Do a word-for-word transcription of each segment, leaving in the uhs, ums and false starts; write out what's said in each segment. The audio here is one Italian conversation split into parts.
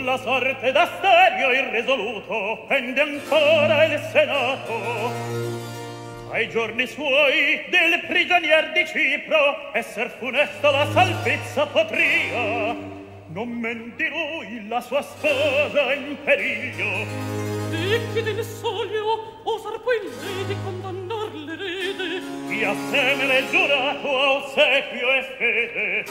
sulla sorte d'Asterio irresoluto pende ancora il Senato. Ai giorni suoi del prigionier di Cipro esser funesto la salvezza potria, non men di lui la sua sposa in periglio. E chi del soglio osar poi lei di condannar l'erede, chi assieme l'è giurato a ossequio e fede.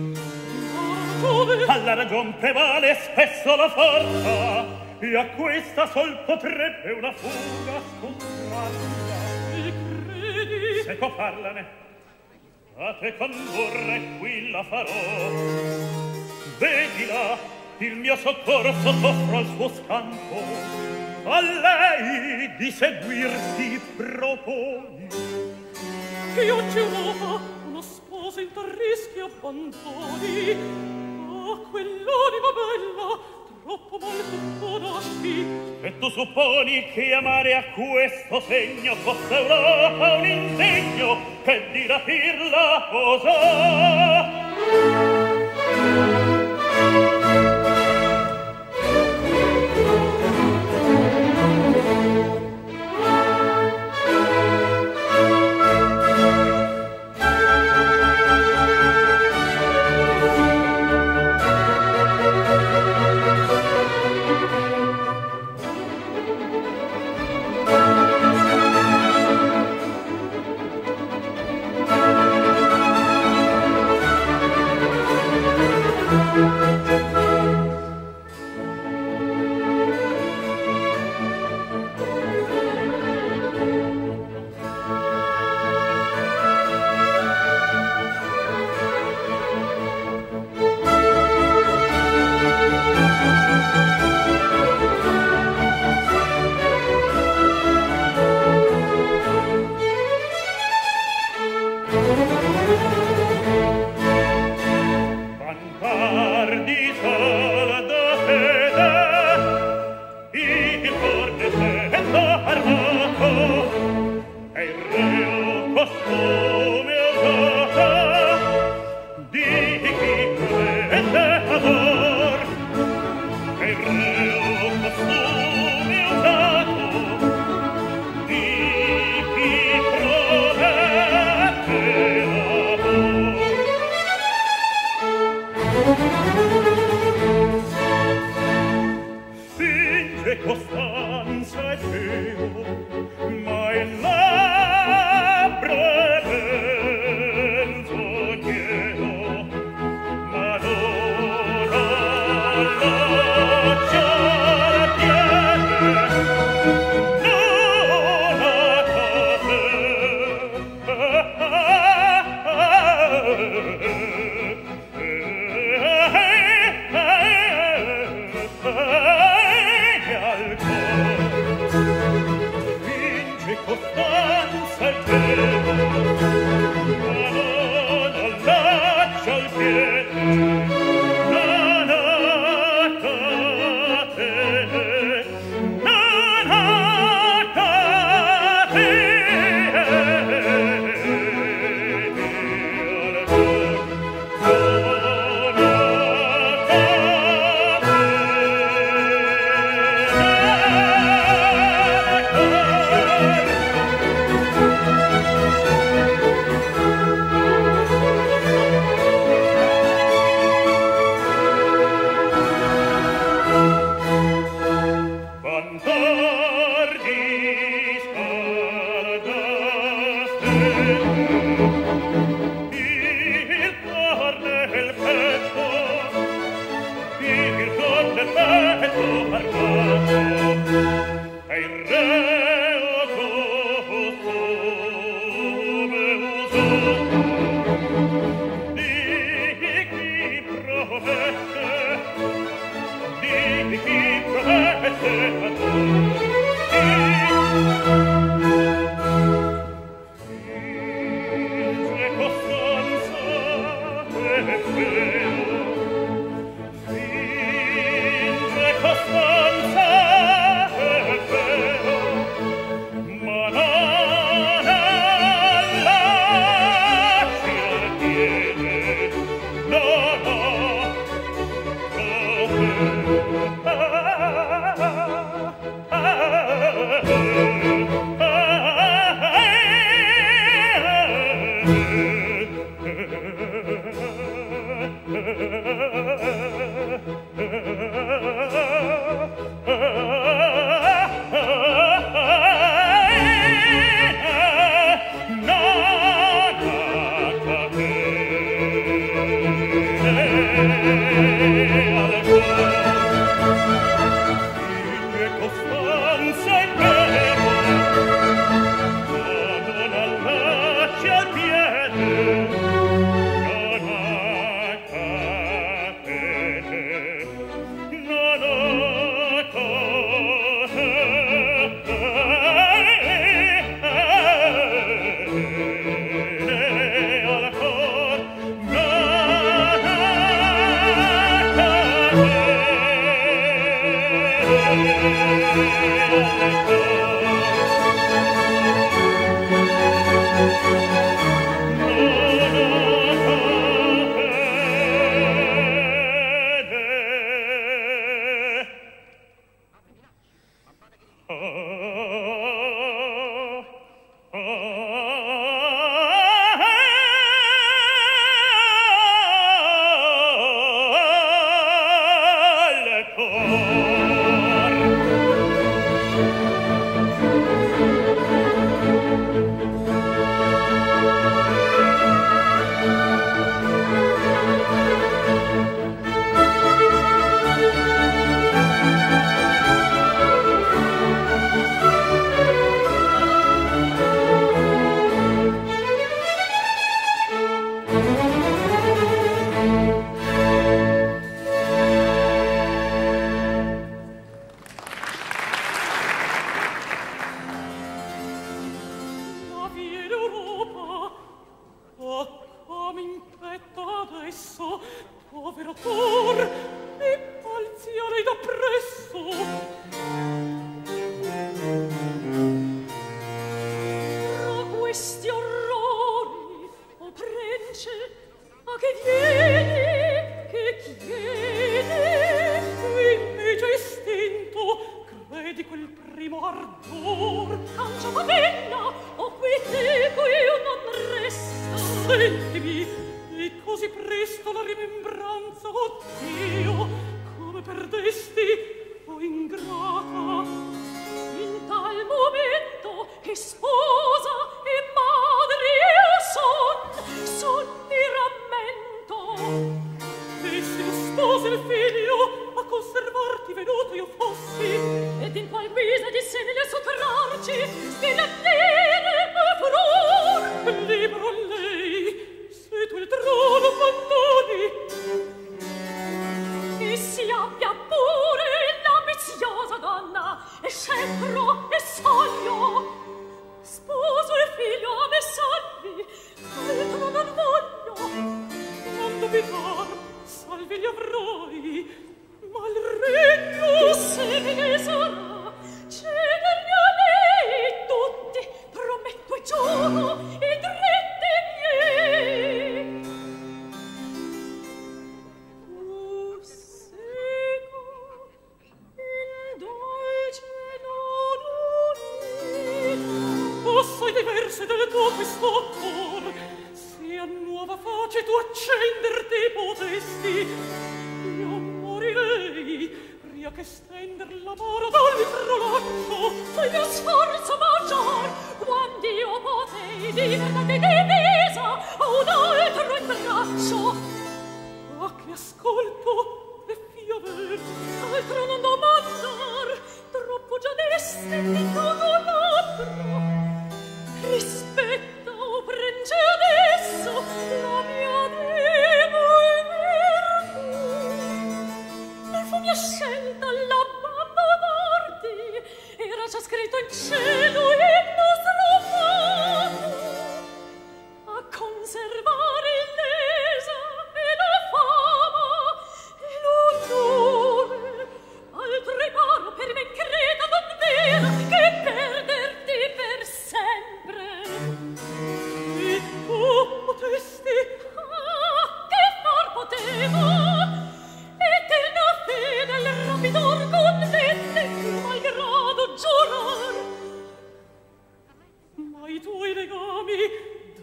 Dove? Alla ragion prevale spesso la forza, e a questa sol potrebbe una fuga scontrarla. E credi? Se può parlane, a te condurre qui la farò. Vedila, il mio soccorso t'offro al suo scampo, a lei di seguirti proponi. Che oggi Europa uno sposo in tal rischio abbandoni. Ah, quell'anima bella troppo mal tu conosci. E tu supponi che amare a questo segno fosse Europa un indegno che di rapirla osò.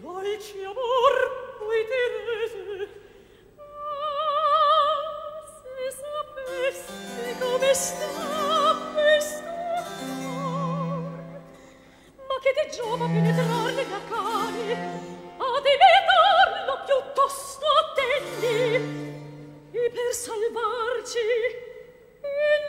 dolci amor, oi ti rese. Ah, se sapessi come sta questo cuor, ma che ti giova penetrar nella cani, ad evitarlo piuttosto attendi, e per salvarci in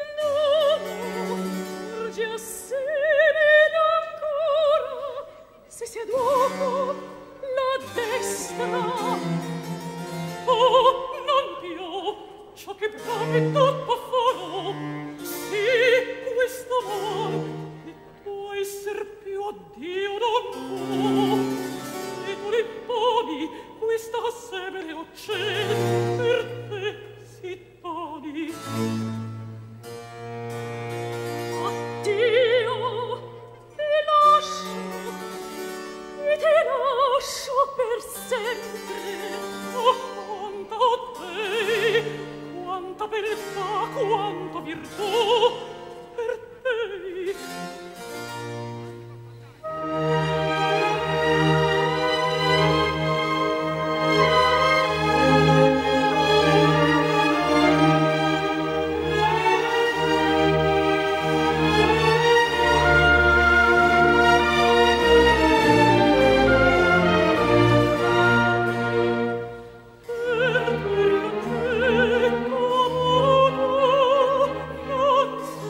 dono urge assimile ancora, se sia d'uoco la destra. Oh, non più, ciò che brami tutto farò, sì, quest'amor che può esser più a Dio non può, e tu l'imponi questa semere uccide per te si toni. Addio, ti lascio, e ti lascio per sempre. Oh, quanta te, quanta beltà, quanta virtù per te. Non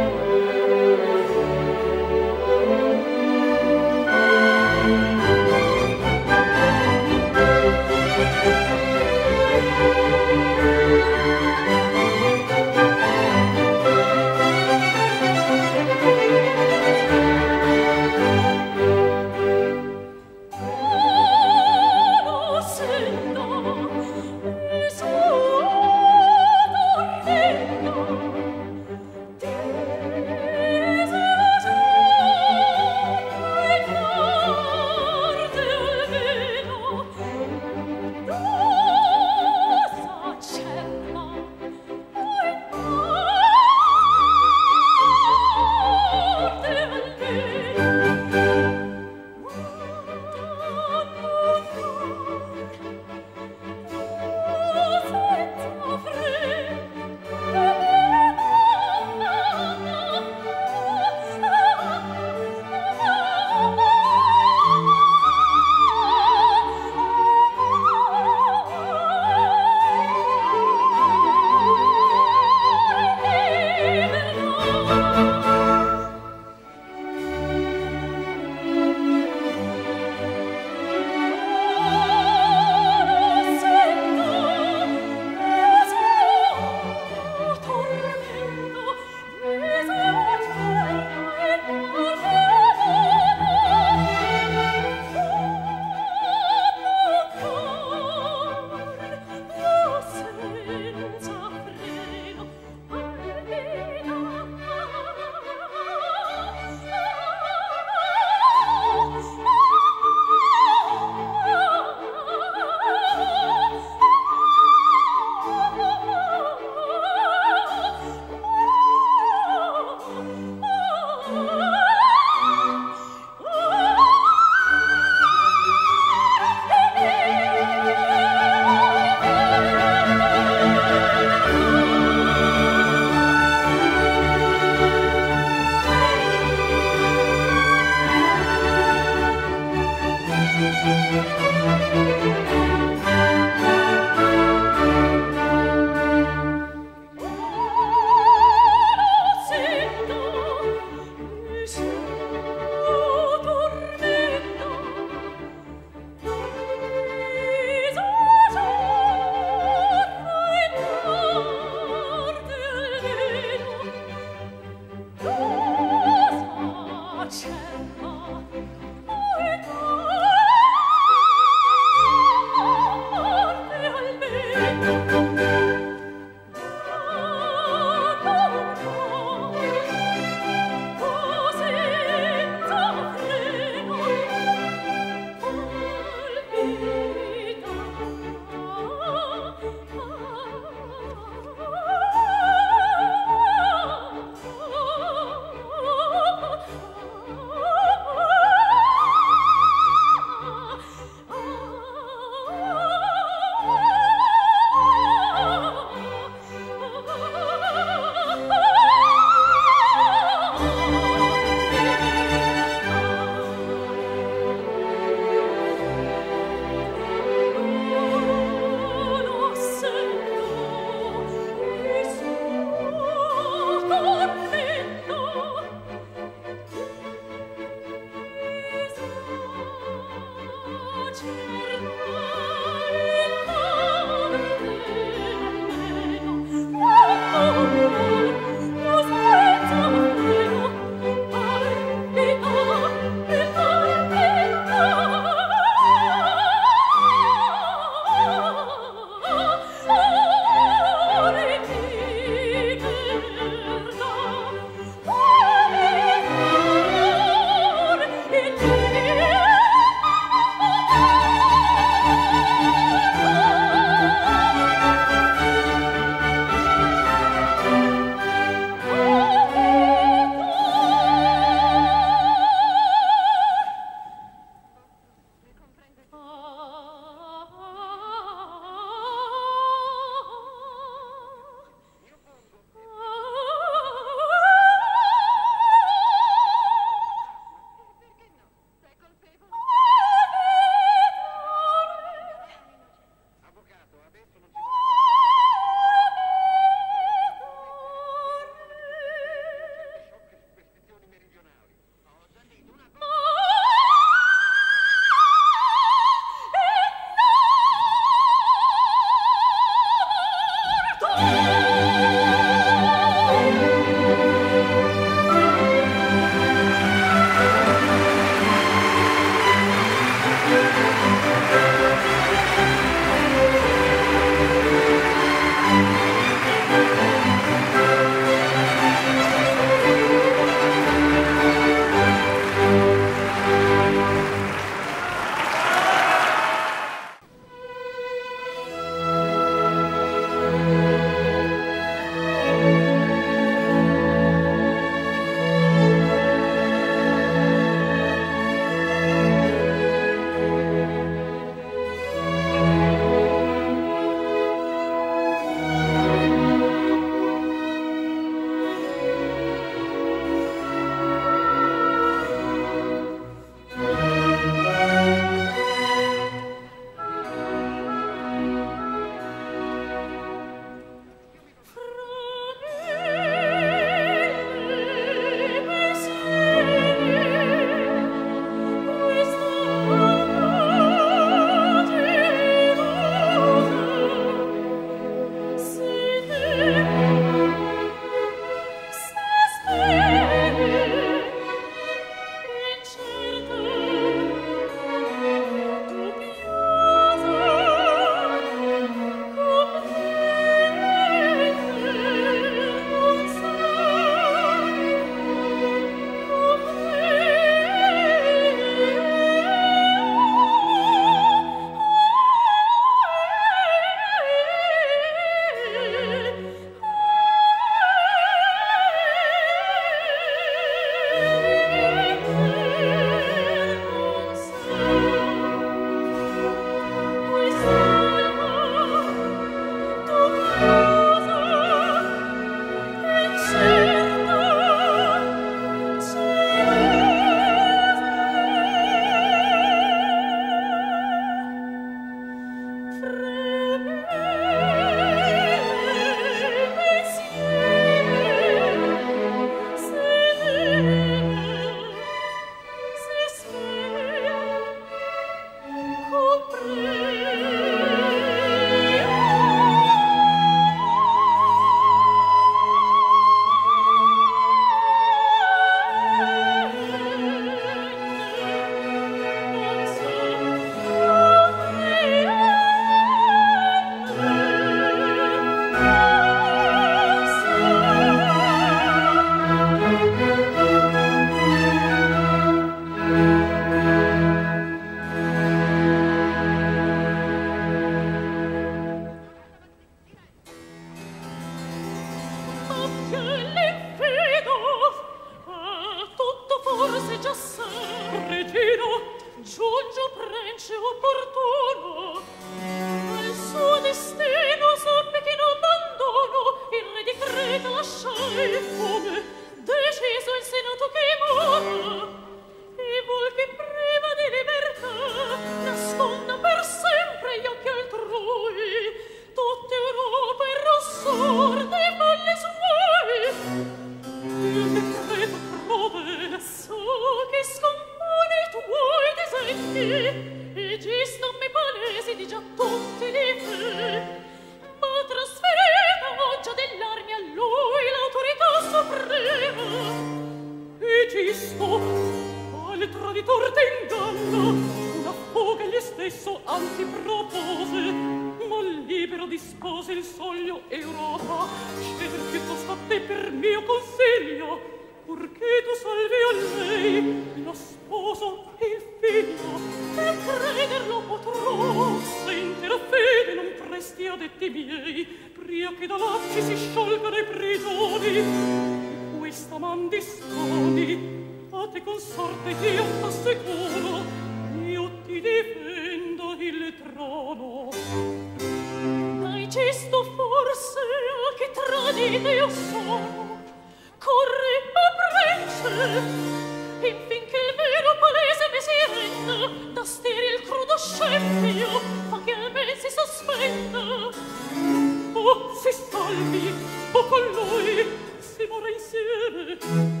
giungio prence opportuno, al suo destino sappi che non abbandono, il re decreta lasciare come deciso il senato che mora, e vuol che prima di libertà nasconda per sempre gli occhi altrui, tutta Europa e rossor dei falle suoi. Il decreto prove so che scompone i tuoi disegni e gistomi palesi di già tutti di te, ma trasferita oggi dell'armi a lui l'autorità suprema, e gisto al traditor t'inganna una fuga egli stesso anzi propose, ma libero dispose il soglio Europa, sceder piuttosto a te per mio consiglio, purché tu salvi a lei lo sposo e il figlio, e crederlo potrò se intera fede non presti a detti miei, pria che da lacci si sciolga le prigioni, e questa man disponi, a te consorte io t'assicuro, io ti difendo il trono. Dai gesto forse a che tradite io sono, corri a prence, infin che il vero palese mi si renda, da steril crudo scempio fa che a me si sospenda. O si salvi, o con lui si muore insieme.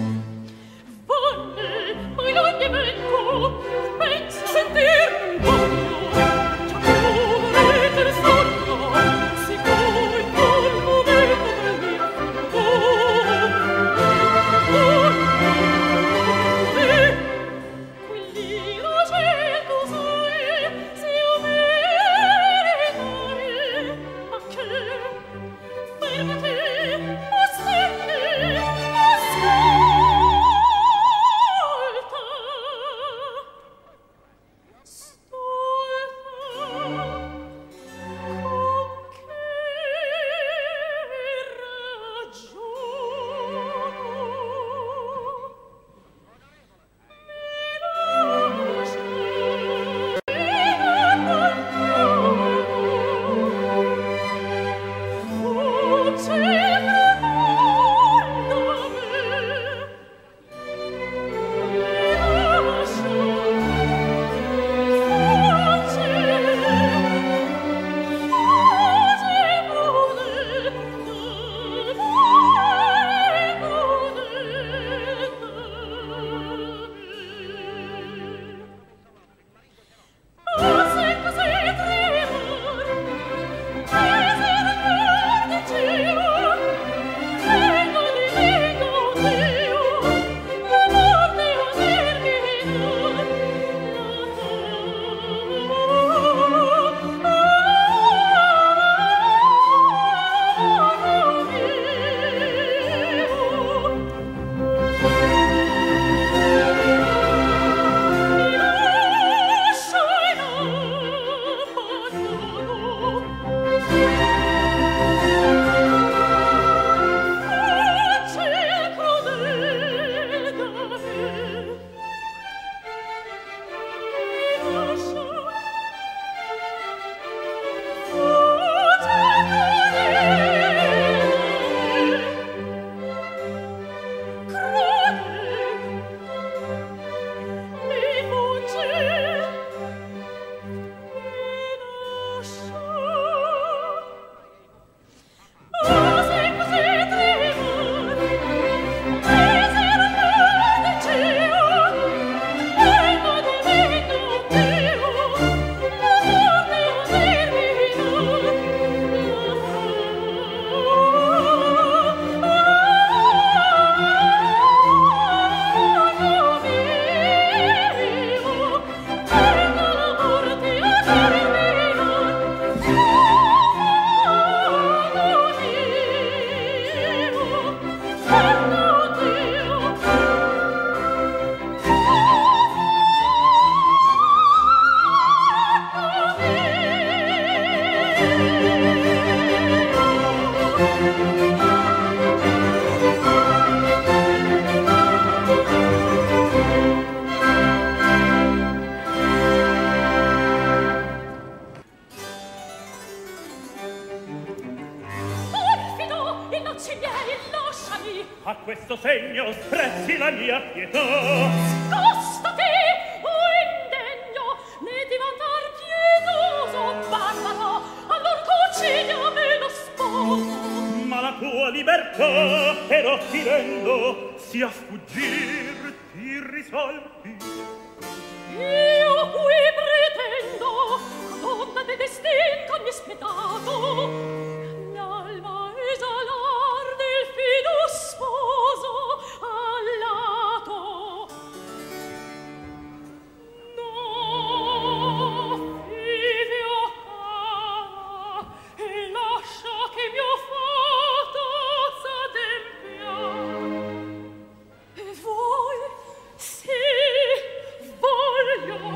Valle, ma in ogni evento pensa sentir un voglio, già provare il sogno, sicuro in quel momento del mio amore. Quell'ira scelto sai, se io meritare, ma che fermati, aspetti, ascolta. A questo segno sprezzi la mia pietà. Scostati, o indegno, né diventar pietoso, barbaro, allor conciliami lo sposo. Ma la tua libertà, però ti rendo, sia fuggir ti risolvi. Io qui pretendo, donna de destin che mi è spietato, l'alma esalar del fido sposo al lato. No, figlia cara, e lascia che mio fato s'adempia. E voi, sì, voglio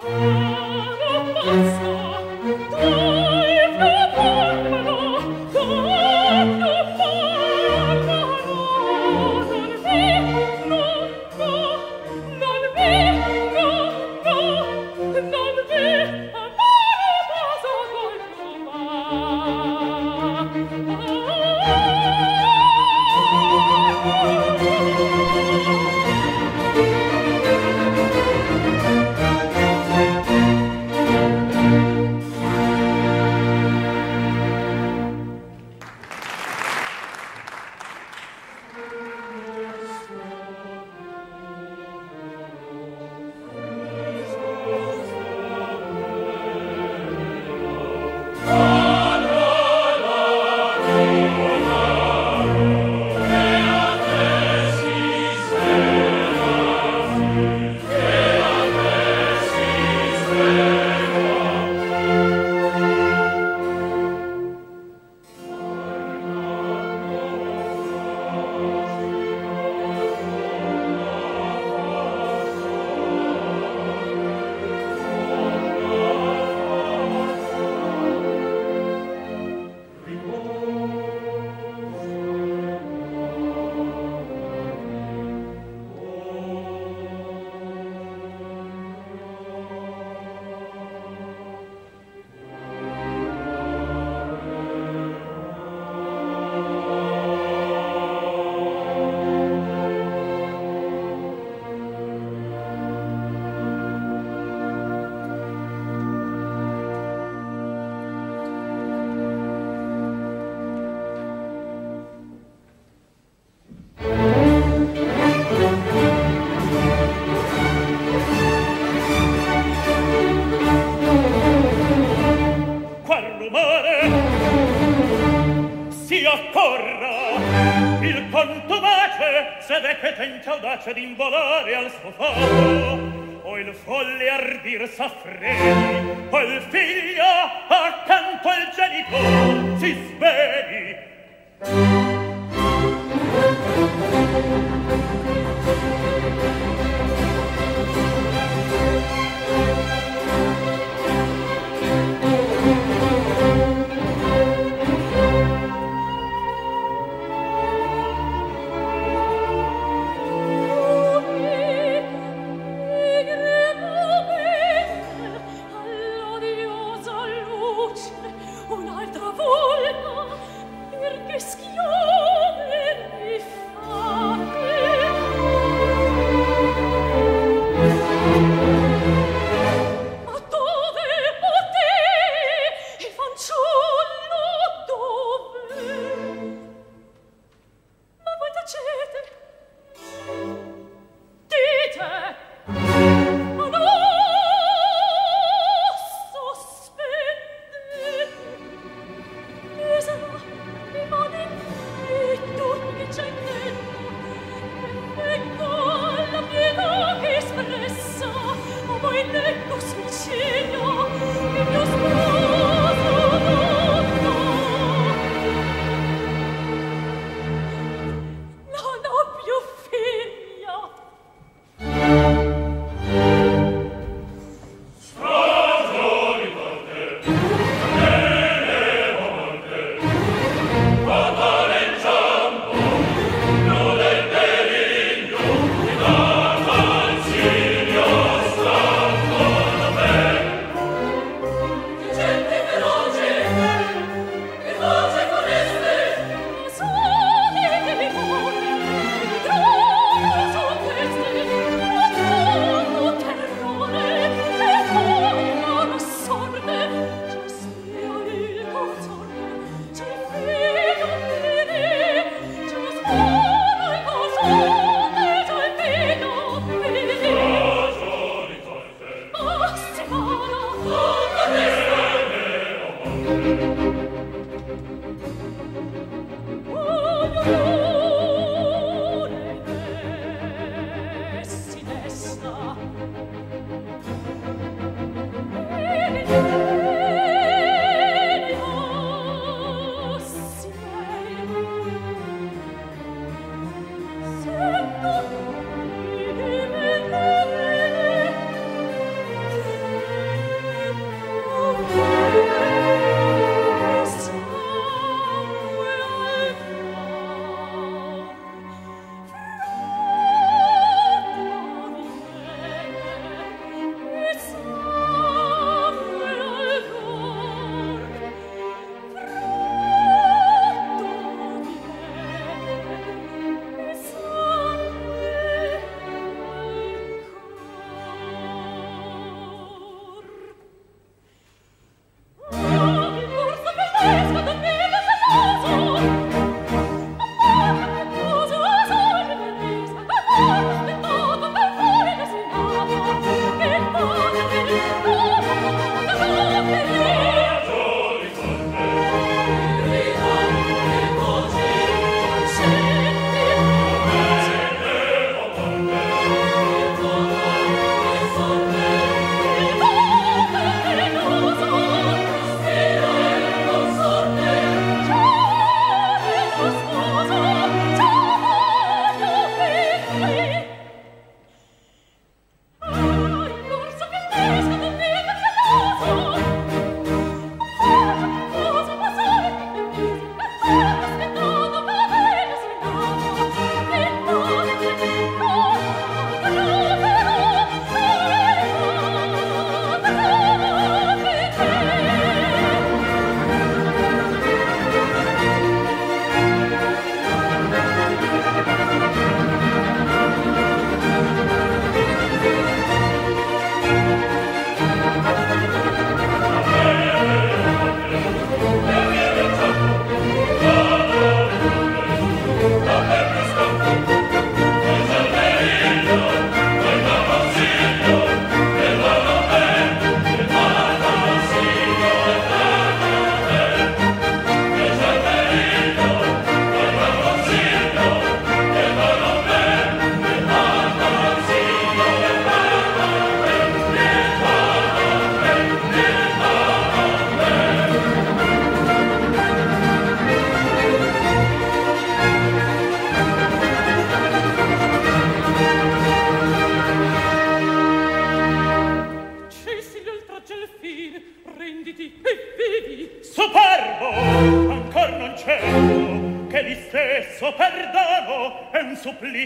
D'involare al suo foco o il folle ardir s'affreni o il figlio accanto al genitore si svegli. Un'altra volta, perché schiò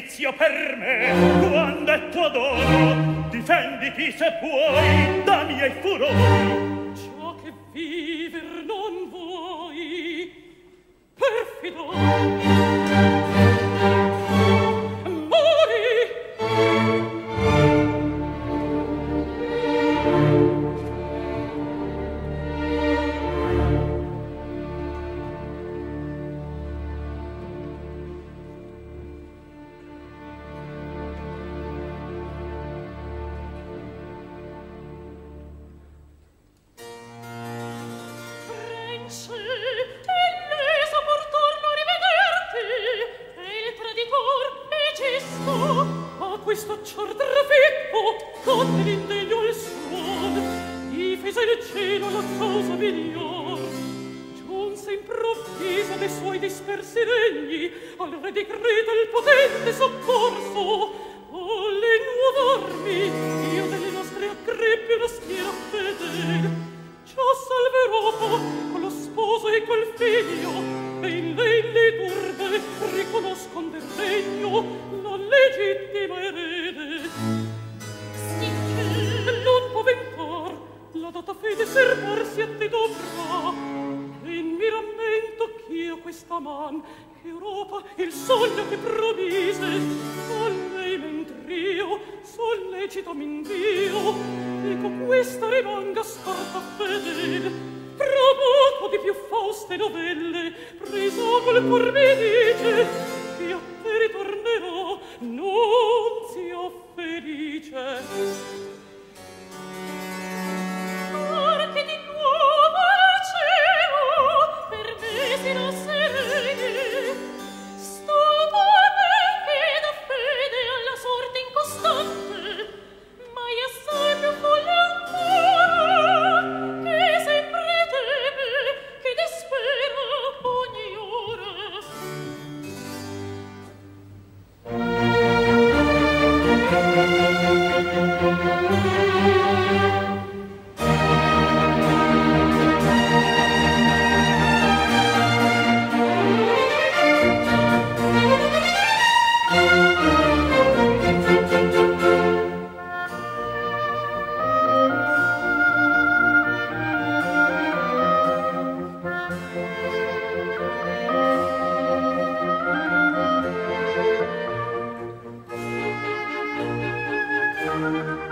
servizio per me, quando è tuo dono, difenditi se puoi da miei furori. Ciò che viver non vuoi, perfido. Questo ciardrafetto con l'indegno il suon difese il cielo la causa miglior. Giunse improvviso dei suoi dispersi regni al re decreta il potente soccorso. Volle nuove armi io delle nostre accreppi una schiera fedel. Ciò salverò con lo sposo e col figlio e in lei le turbe riconoscon del regno la legittima erede. Sicché non può ventar la data fede servarsi a te dovrà. E in mi rammento ch'io questa man che Europa il sogno che promise a lei mentr'io sollecito m'invio e con questa rimanga scorta fedele. Provoco di più fauste novelle preso col cuor mi dice che a te ritornerò non sia felice. Perché di nuovo al cielo per me si non serene stupor me che da fede alla sorte incostante ma è assai più folle ancora che sempre teme che dispera ogni ora. Thank you.